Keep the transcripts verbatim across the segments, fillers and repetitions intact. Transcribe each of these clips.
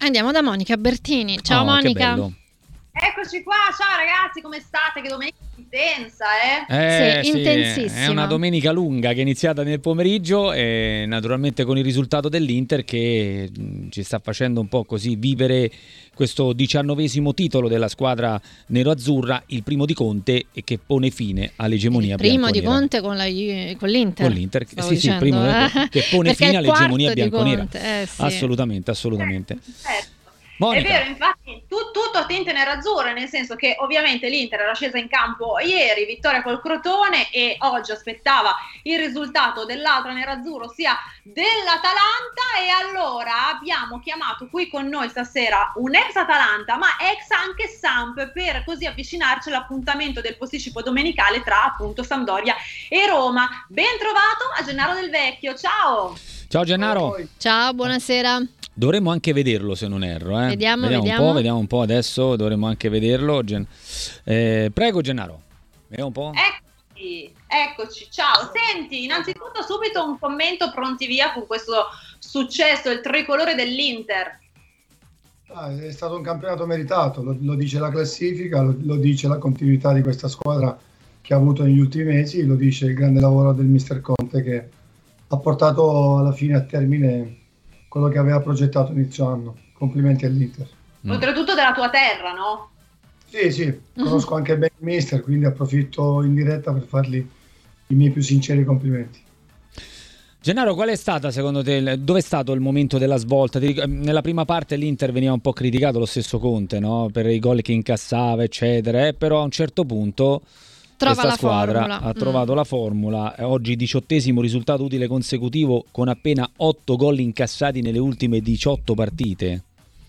Andiamo da Monica Bertini. Ciao Oh, Monica. Eccoci qua, ciao ragazzi, come state? Che domenica intensa, eh? Eh, sì, sì, intensissima. è una domenica lunga che è iniziata nel pomeriggio e naturalmente con il risultato dell'Inter che mh, ci sta facendo un po' così vivere questo diciannovesimo titolo della squadra nero-azzurra, il primo di Conte, e che pone fine all'egemonia Il primo di bianconera. Conte con, la, con l'Inter. Con l'Inter, stavo sì, sì, il dicendo, primo eh? che pone Perché fine è il quarto all'egemonia di bianconera. Conte, eh, sì. Assolutamente, assolutamente. Certo. Monica. È vero, infatti tu, tutto a tinte nerazzurre, nel senso che ovviamente l'Inter era scesa in campo ieri, vittoria col Crotone, e oggi aspettava il risultato dell'altro nerazzurro, ossia dell'Atalanta, e allora abbiamo chiamato qui con noi stasera un ex Atalanta ma ex anche Samp, per così avvicinarci all'appuntamento del posticipo domenicale tra appunto Sampdoria e Roma. Ben trovato a Gennaro Del Vecchio, ciao! Ciao Gennaro. Ciao, buonasera. Dovremmo anche vederlo se non erro, eh? Vediamo, vediamo, vediamo. un po', vediamo un po' adesso, dovremmo anche vederlo. Gen- eh, prego Gennaro, vediamo un po'. Eccoci, eccoci, ciao. Senti, innanzitutto subito un commento pronti via con questo successo, il tricolore dell'Inter. Ah, è stato un campionato meritato, lo, lo dice la classifica, lo, lo dice la continuità di questa squadra che ha avuto negli ultimi mesi, lo dice il grande lavoro del mister Conte che ha portato alla fine a termine quello che aveva progettato inizio anno. Complimenti all'Inter. Mm. Oltretutto della tua terra, no? Sì, sì, conosco anche bene il mister, quindi approfitto in diretta per fargli i miei più sinceri complimenti. Gennaro, qual è stata secondo te, dove è stato il momento della svolta? Nella prima parte l'Inter veniva un po' criticato, lo stesso Conte, no? Per i gol che incassava, eccetera, eh? Però a un certo punto Trova questa la squadra formula. ha trovato Mm. la formula. Oggi diciottesimo risultato utile consecutivo con appena otto gol incassati nelle ultime diciotto partite.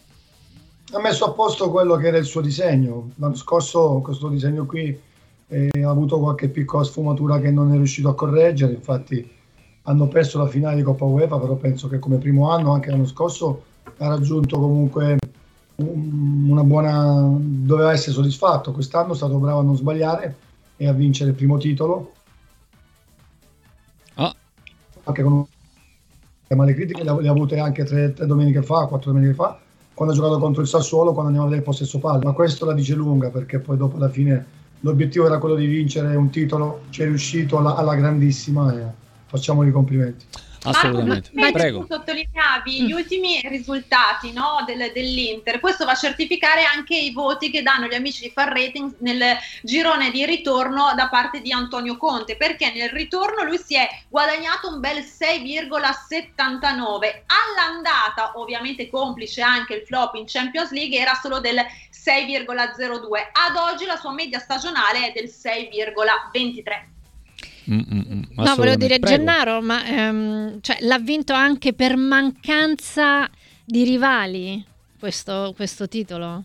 Ha messo a posto quello che era il suo disegno. L'anno scorso questo disegno qui eh, ha avuto qualche piccola sfumatura che non è riuscito a correggere, infatti hanno perso la finale di Coppa UEFA, però penso che come primo anno, anche l'anno scorso, ha raggiunto comunque un, una buona... doveva essere soddisfatto. Quest'anno è stato bravo a non sbagliare e a vincere il primo titolo. Ah. Anche con ma le critiche le ha, le ha avute anche tre, tre domeniche fa, quattro domeniche fa, quando ha giocato contro il Sassuolo, quando andiamo a vedere il possesso palla. Ma questo la dice lunga, perché poi dopo alla fine l'obiettivo era quello di vincere un titolo, ci è riuscito alla, alla grandissima e facciamogli i complimenti. Assolutamente. Marco, Prego. tu sottolineavi gli ultimi risultati, no, del, dell'Inter. Questo va a certificare anche i voti che danno gli amici di Far Rating nel girone di ritorno da parte di Antonio Conte, perché nel ritorno lui si è guadagnato un bel sei virgola settantanove. All'andata, ovviamente complice anche il flop in Champions League, era solo del sei virgola zero due. Ad oggi la sua media stagionale è del sei virgola ventitré. Mm, mm, mm, No, volevo dire Prego. Gennaro, ma ehm, cioè, l'ha vinto anche per mancanza di rivali questo, questo titolo?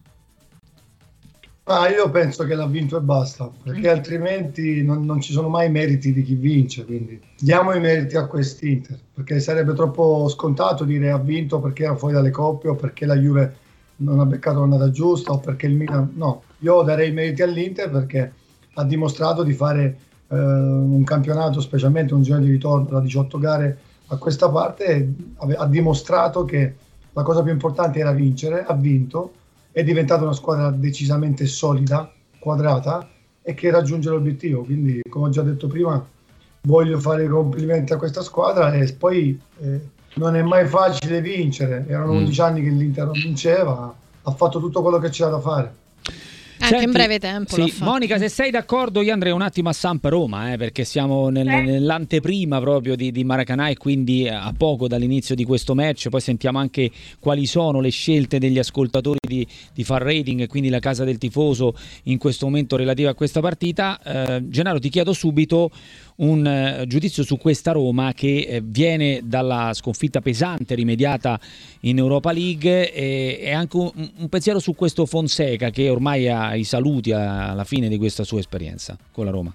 Ah, io penso che l'ha vinto e basta, perché altrimenti non, non ci sono mai meriti di chi vince, quindi diamo i meriti a quest'Inter, perché sarebbe troppo scontato dire ha vinto perché era fuori dalle coppe o perché la Juve non ha beccato l'annata giusta o perché il Milan... No, io darei i meriti all'Inter perché ha dimostrato di fare eh, un campionato, specialmente un girone di ritorno da diciotto gare a questa parte, e ha dimostrato che la cosa più importante era vincere, ha vinto, è diventata una squadra decisamente solida, quadrata e che raggiunge l'obiettivo. Quindi, come ho già detto prima, voglio fare i complimenti a questa squadra e poi eh, non è mai facile vincere. Erano Mm. undici anni che l'Inter non vinceva, ha fatto tutto quello che c'era da fare. Anche Senti, in breve tempo sì, l'ho fatto. Monica, se sei d'accordo io andrei un attimo a Samp Roma, eh, perché siamo nel- Eh. nell'anteprima proprio di, di Maracanã e quindi a poco dall'inizio di questo match. Poi sentiamo anche quali sono le scelte degli ascoltatori di, di Far Rating e quindi la casa del tifoso in questo momento relativa a questa partita. eh, Gennaro, ti chiedo subito un eh, giudizio su questa Roma che eh, viene dalla sconfitta pesante rimediata in Europa League e, e anche un, un pensiero su questo Fonseca che ormai ha i saluti alla fine di questa sua esperienza con la Roma.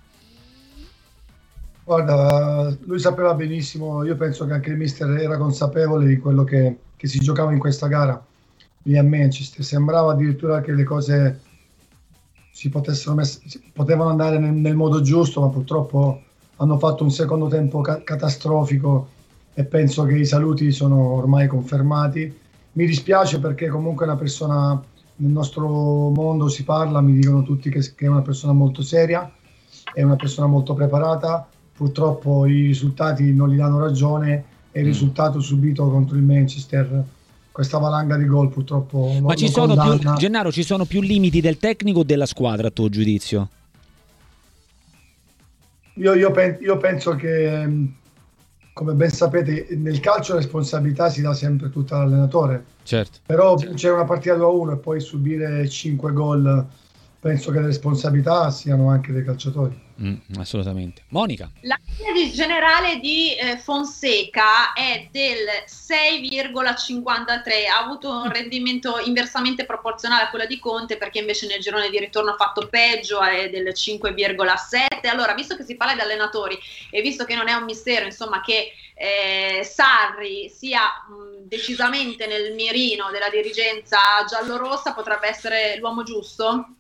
Guarda, lui sapeva benissimo, io penso che anche il mister era consapevole di quello che, che si giocava in questa gara lì a Manchester. Sembrava addirittura che le cose si potessero mess- si potevano andare nel, nel modo giusto, ma purtroppo hanno fatto un secondo tempo ca- catastrofico e penso che i saluti sono ormai confermati mi dispiace perché comunque è una persona, nel nostro mondo si parla, mi dicono tutti che, che è una persona molto seria, è una persona molto preparata, purtroppo i risultati non gli danno ragione e il mm. risultato subito contro il Manchester, questa valanga di gol purtroppo Ma lo, ci lo sono condanna. più, Gennaro, ci sono più limiti del tecnico o della squadra a tuo giudizio? Io, io, pen, io penso che, come ben sapete, nel calcio la responsabilità si dà sempre tutta all'allenatore. Certo. Però vincere una partita due a uno e poi subire cinque gol, penso che le responsabilità siano anche dei calciatori. Mm, assolutamente. Monica. La media generale di eh, Fonseca è del sei virgola cinquantatré, ha avuto un rendimento inversamente proporzionale a quella di Conte, perché invece nel girone di ritorno ha fatto peggio, è del cinque virgola sette. Allora, visto che si parla di allenatori e visto che non è un mistero, insomma, che eh, Sarri sia mh, decisamente nel mirino della dirigenza giallorossa, potrebbe essere l'uomo giusto?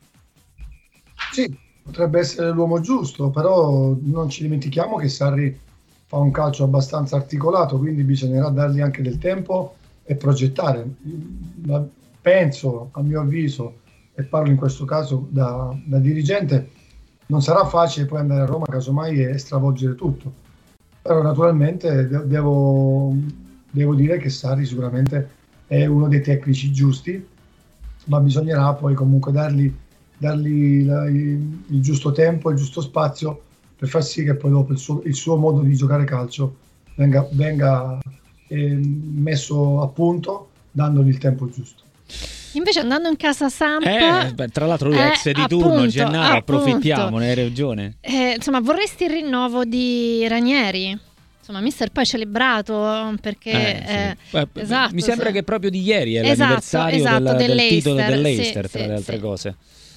Sì, potrebbe essere l'uomo giusto, però non ci dimentichiamo che Sarri fa un calcio abbastanza articolato, quindi bisognerà dargli anche del tempo e progettare. Ma penso, a mio avviso, e parlo in questo caso da, da dirigente, non sarà facile poi andare a Roma casomai e stravolgere tutto. Però naturalmente devo, devo dire che Sarri sicuramente è uno dei tecnici giusti, ma bisognerà poi comunque dargli dargli la, il, il giusto tempo, il giusto spazio per far sì che poi dopo il suo, il suo modo di giocare calcio venga, venga eh, messo a punto, dandogli il tempo giusto. Invece andando in casa Samp, eh, beh, tra l'altro lui è ex di appunto, turno, Gennaro, appunto. approfittiamo, ne hai ragione. Eh, insomma, vorresti il rinnovo di Ranieri? Insomma, mister poi celebrato perché eh, sì. eh, esatto, mi sembra sì. che proprio di ieri è esatto, l'anniversario esatto, del, del titolo dell'Leicester, sì, tra sì, le altre sì. cose.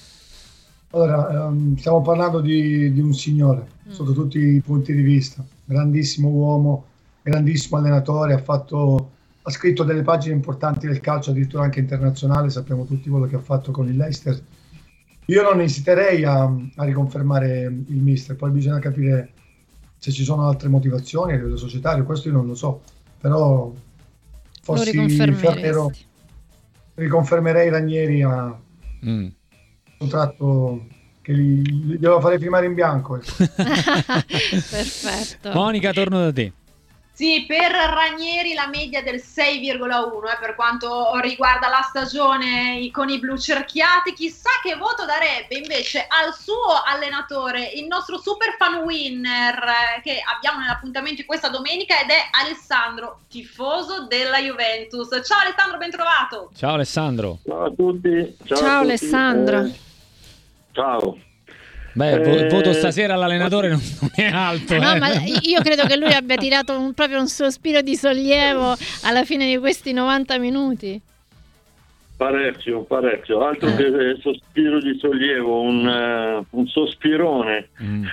Allora, um, stiamo parlando di, di un signore, mm. sotto tutti i punti di vista, grandissimo uomo, grandissimo allenatore, ha, fatto, ha scritto delle pagine importanti del calcio, addirittura anche internazionale, sappiamo tutti quello che ha fatto con il Leicester. Io non esiterei a, a riconfermare il mister, poi bisogna capire se ci sono altre motivazioni a livello societario, questo io non lo so, però fossi Ferrero riconfermerei Ranieri a... Mm. contratto che gli, glielo farei firmare in bianco. Perfetto. Monica, torno da te. Sì, per Ranieri la media del sei virgola uno eh, per quanto riguarda la stagione con i blu cerchiati. Chissà che voto darebbe invece al suo allenatore, il nostro super fan winner eh, che abbiamo nell'appuntamento di questa domenica, ed è Alessandro, tifoso della Juventus. Ciao Alessandro, ben trovato. Ciao Alessandro. Ciao a tutti. Ciao, Ciao, a tutti. Alessandro. Eh, ciao. Beh, il voto eh, stasera all'allenatore non, non è alto. No, eh. ma io credo che lui abbia tirato un, proprio un sospiro di sollievo alla fine di questi novanta minuti. Parecchio, parecchio. Altro eh. che sospiro di sollievo, un, uh, un sospirone. Mm.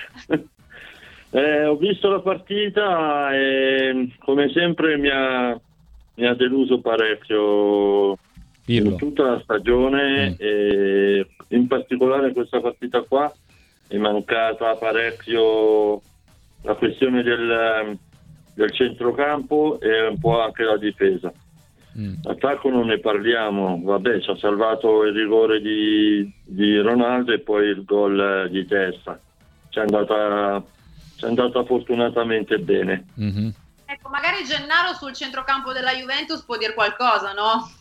eh, ho visto la partita e come sempre mi ha, mi ha deluso parecchio Pirlo. In tutta la stagione mm. e in particolare questa partita qua. È mancata parecchio la questione del, del centrocampo e un po' anche la difesa. Mm. Attacco non ne parliamo, vabbè, ci ha salvato il rigore di, di Ronaldo e poi il gol di testa. Ci è andata, ci è andata fortunatamente bene. Mm-hmm. Ecco, magari Gennaro sul centrocampo della Juventus può dire qualcosa, no?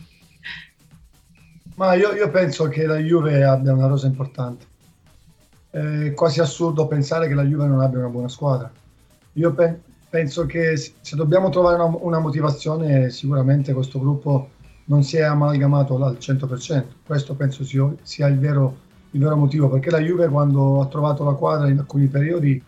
Ma io, io penso che la Juve abbia una rosa importante. È quasi assurdo pensare che la Juve non abbia una buona squadra. Io pe- penso che se dobbiamo trovare una, una motivazione, sicuramente questo gruppo non si è amalgamato al cento per cento. Questo penso sia, sia il, vero, il vero motivo, perché la Juve quando ha trovato la quadra in alcuni periodi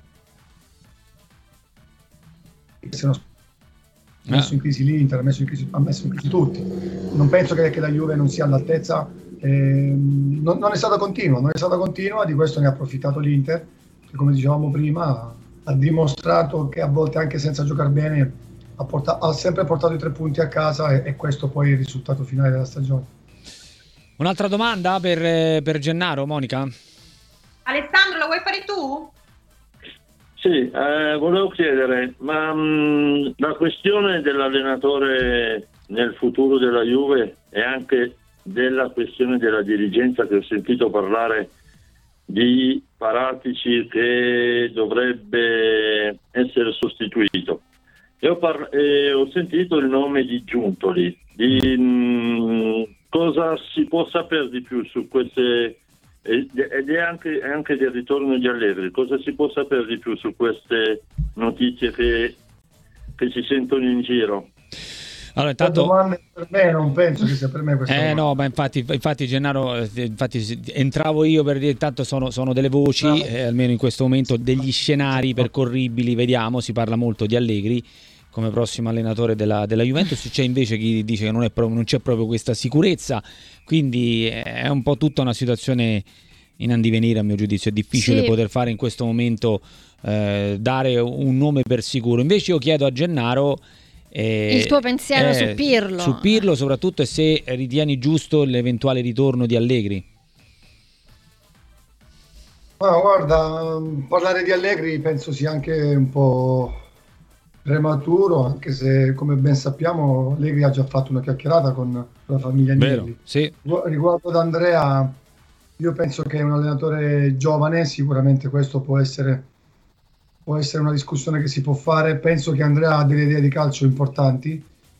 se non ha messo in crisi l'Inter, ha messo in crisi, ha messo in crisi tutti. Non penso che, che la Juve non sia all'altezza. Eh, non, non è stata continua, non è stata continua, di questo ne ha approfittato l'Inter, che come dicevamo prima ha dimostrato che a volte anche senza giocare bene ha, portato, ha sempre portato i tre punti a casa e, e questo poi è il risultato finale della stagione. Un'altra domanda per, per Gennaro, Monica? Alessandro, la vuoi fare tu? Sì, eh, volevo chiedere, ma mh, la questione dell'allenatore nel futuro della Juve e anche della questione della dirigenza, che ho sentito parlare di Paratici che dovrebbe essere sostituito. E ho, par- e ho sentito il nome di Giuntoli. Di, mh, cosa si può sapere di più su queste, ed è anche, anche del ritorno di Allegri, cosa si può sapere di più su queste notizie che, che si sentono in giro? Allora, intanto per me non penso che sia per me questa eh domanda. no, ma infatti, infatti Gennaro, infatti entravo io per dire, intanto sono, sono delle voci, no. eh, almeno in questo momento, degli scenari percorribili, vediamo, si parla molto di Allegri come prossimo allenatore della, della Juventus, c'è invece chi dice che non, è proprio, non c'è proprio questa sicurezza, quindi è un po' tutta una situazione in andivenire, a mio giudizio. È difficile sì. poter fare in questo momento, eh, dare un nome per sicuro. Invece io chiedo a Gennaro Eh, il tuo pensiero eh, su Pirlo su Pirlo soprattutto, e se ritieni giusto l'eventuale ritorno di Allegri. Ma guarda, parlare di Allegri penso sia anche un po' prematuro, anche se, come ben sappiamo, Allegri ha già fatto una chiacchierata con la famiglia Agnelli. Sì. Riguardo ad Andrea, io penso che è un allenatore giovane, sicuramente questo può essere può essere una discussione che si può fare. Penso che Andrea ha delle idee di calcio importanti.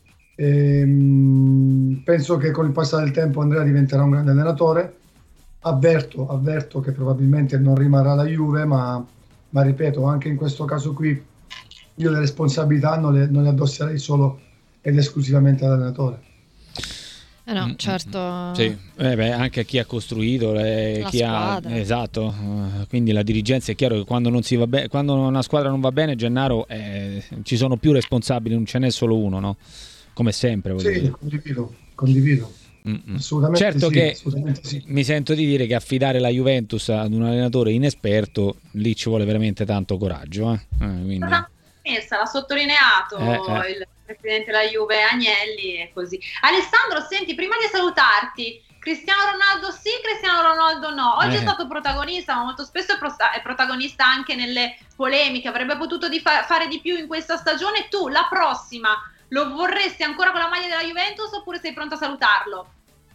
Ehm, penso che con il passare del tempo Andrea diventerà un grande allenatore. Avverto, avverto che probabilmente non rimarrà alla Juve, ma, ma ripeto, anche in questo caso qui io le responsabilità non le, non le addosserei solo ed esclusivamente all'allenatore. Eh no, certo. Sì, eh beh, anche a chi ha costruito, eh, la chi squadra. ha esatto. Uh, quindi la dirigenza, è chiaro che quando non si va bene, quando una squadra non va bene, Gennaro, eh, ci sono più responsabili, non ce n'è solo uno, no? Come sempre. Sì, dire. condivido, condivido. Mm-mm. Assolutamente certo sì, che assolutamente sì. Mi sento di dire che affidare la Juventus ad un allenatore inesperto, lì ci vuole veramente tanto coraggio, eh? Eh, quindi... L'ha sottolineato eh, eh. il presidente della Juve Agnelli, e così. Alessandro, senti, prima di salutarti, Cristiano Ronaldo sì, Cristiano Ronaldo no. Oggi eh. è stato protagonista, ma molto spesso è, pro- è protagonista anche nelle polemiche. Avrebbe potuto di fa- fare di più in questa stagione. Tu, la prossima, lo vorresti ancora con la maglia della Juventus oppure sei pronto a salutarlo?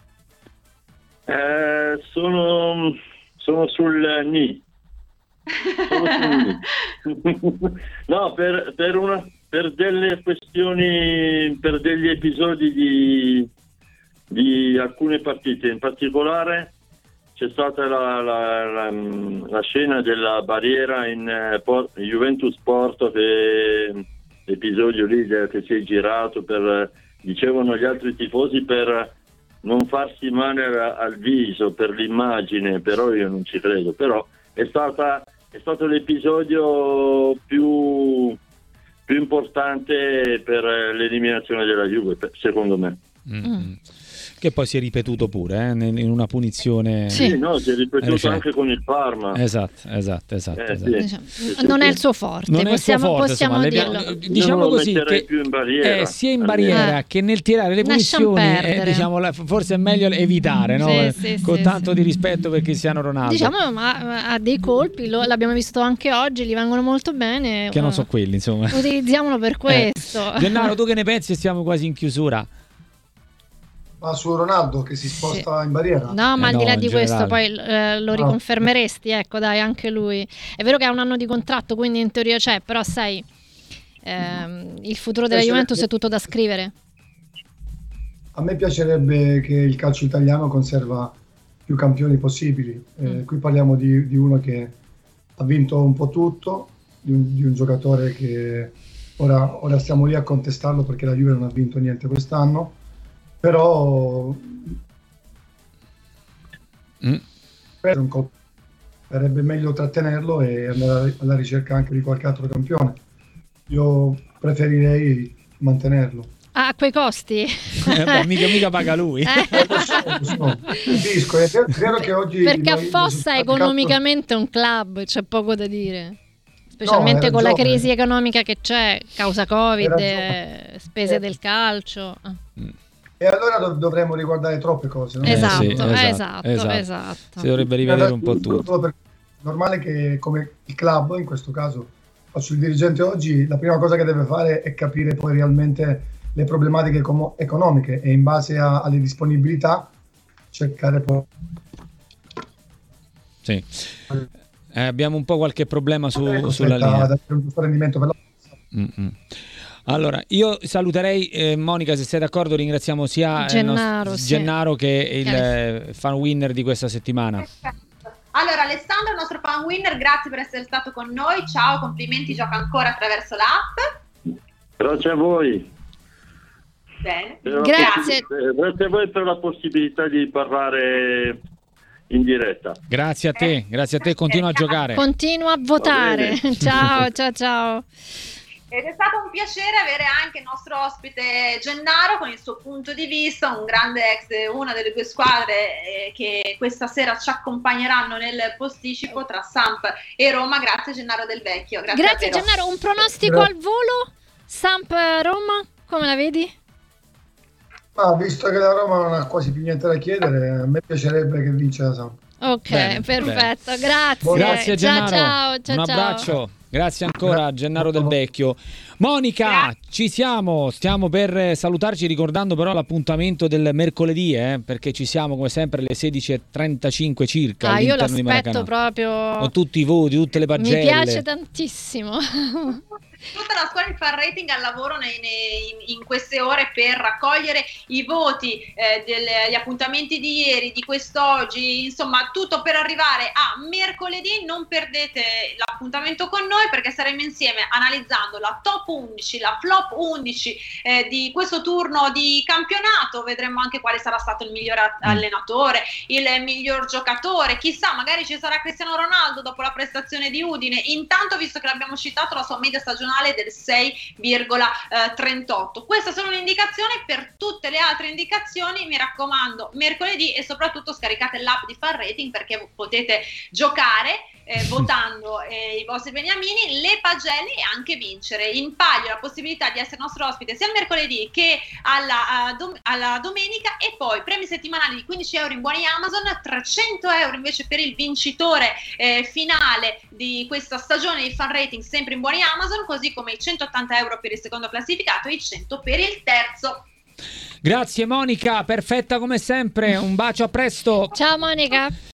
Eh, sono, sono sul ni. Sono sul ni. No, per, per, una, per delle questioni, per degli episodi di, di alcune partite. In particolare c'è stata la, la, la, la scena della barriera in eh, Port, Juventus Porto, che l'episodio lì che si è girato per, dicevano gli altri tifosi, per non farsi male al viso, per l'immagine, però io non ci credo. Però è stata è stato l'episodio più più importante per l'eliminazione della Juve, secondo me. Mm. Che poi si è ripetuto pure eh, in una punizione. Sì, no, si è ripetuto recente. Anche con il Parma. Esatto, esatto, esatto. Eh, esatto. Sì. Diciamo, sì, non sì. è il suo forte, non possiamo, è il suo forte, possiamo insomma, dirlo. le, diciamo non così, lo che più in barriera, eh, sia in barriera eh. che nel tirare le punizioni, eh, diciamo, forse è meglio evitare, no? Sì, sì, con sì, tanto sì. di rispetto per Cristiano Ronaldo. Diciamo, ma ha dei colpi, lo, l'abbiamo visto anche oggi, gli vengono molto bene. Che non so quelli, insomma. Utilizziamolo per questo. Eh. Gennaro, tu che ne pensi? Stiamo quasi in chiusura. Ma su Ronaldo che si sposta sì. in barriera? No, ma eh al di là no, di questo poi eh, lo riconfermeresti, ecco dai, anche lui. È vero che ha un anno di contratto, quindi in teoria c'è, però sai, ehm, il futuro della Juventus è tutto da scrivere. A me piacerebbe che il calcio italiano conserva più campioni possibili. Eh, mm. Qui parliamo di, di uno che ha vinto un po' tutto, di un, di un giocatore che ora, ora stiamo lì a contestarlo perché la Juve non ha vinto niente quest'anno. Però mm. sarebbe meglio trattenerlo e andare alla ricerca anche di qualche altro campione. Io preferirei mantenerlo. Ah, a quei costi? Eh, beh, mica, mica paga lui. Eh. Lo so, lo so. Capisco, è vero che oggi perché noi, affossa economicamente un club, c'è poco da dire. Specialmente no, con ragione. la crisi economica che c'è, causa Covid, eh, spese eh. del calcio. Mm. E allora dov- dovremmo riguardare troppe cose, no? Esatto, eh sì, esatto, esatto, esatto, esatto. Si dovrebbe rivedere un po' tutto. È normale che come il club, in questo caso, faccio il dirigente oggi, la prima cosa che deve fare è capire poi realmente le problematiche econo- economiche e in base a, alle disponibilità cercare poi. Sì. Eh, abbiamo un po' qualche problema su, Ecco, sulla aspetta, linea. da un giusto rendimento per la... Mm-mm. Allora, io saluterei eh, Monica, se sei d'accordo, ringraziamo sia Gennaro, il nostro, sì. Gennaro che il Okay. eh, fan winner di questa settimana. Perfetto. Allora Alessandro, il nostro fan winner, grazie per essere stato con noi, ciao, complimenti, gioca ancora attraverso l'app. Grazie a voi. Bene. Per la Grazie. possi- Grazie a voi per la possibilità di parlare in diretta. Grazie a te, grazie a te, continua a giocare. Continua a votare. bene. Ciao, ciao, ciao. Ed è stato un piacere avere anche il nostro ospite Gennaro con il suo punto di vista, un grande ex, una delle due squadre eh, che questa sera ci accompagneranno nel posticipo tra Samp e Roma. Grazie Gennaro Del Vecchio. Grazie, Grazie davvero. Gennaro, un pronostico al volo? Samp Roma, come la vedi? Ah, visto che la Roma non ha quasi più niente da chiedere, a me piacerebbe che vince la Samp. Ok, Bene, perfetto, grazie. Grazie ciao, Gennaro, ciao, ciao, un ciao. abbraccio. Grazie ancora a Gennaro Del Vecchio. Monica, Grazie. ci siamo, stiamo per salutarci ricordando però l'appuntamento del mercoledì, eh, perché ci siamo come sempre alle sedici e trentacinque circa Ah, io all'interno di l'aspetto Maracanã. proprio. Con tutti i voti, tutte le Mi pagelle. piace tantissimo. Tutta la squadra di fan rating al lavoro nei- nei- in queste ore per raccogliere i voti eh, degli appuntamenti di ieri, di quest'oggi, insomma tutto per arrivare a mercoledì. Non perdete l'appuntamento con noi perché saremo insieme analizzando la top undici, la flop undici eh, di questo turno di campionato. Vedremo anche quale sarà stato il miglior a- allenatore, il miglior giocatore, chissà, magari ci sarà Cristiano Ronaldo dopo la prestazione di Udine. Intanto, visto che l'abbiamo citato, la sua media stagionale del sei virgola trentotto. Queste sono le indicazioni. Per tutte le altre indicazioni mi raccomando mercoledì, e soprattutto scaricate l'app di Fan Rating perché potete giocare eh, votando eh, i vostri beniamini, le pagelle e anche vincere in palio la possibilità di essere nostro ospite sia il mercoledì che alla, a dom- alla domenica, e poi premi settimanali di quindici euro in buoni Amazon, trecento euro invece per il vincitore eh, finale di questa stagione di Fan Rating, sempre in buoni Amazon, così come i centottanta euro per il secondo classificato e i cento per il terzo. Grazie Monica, perfetta come sempre, un bacio, a presto. Ciao Monica.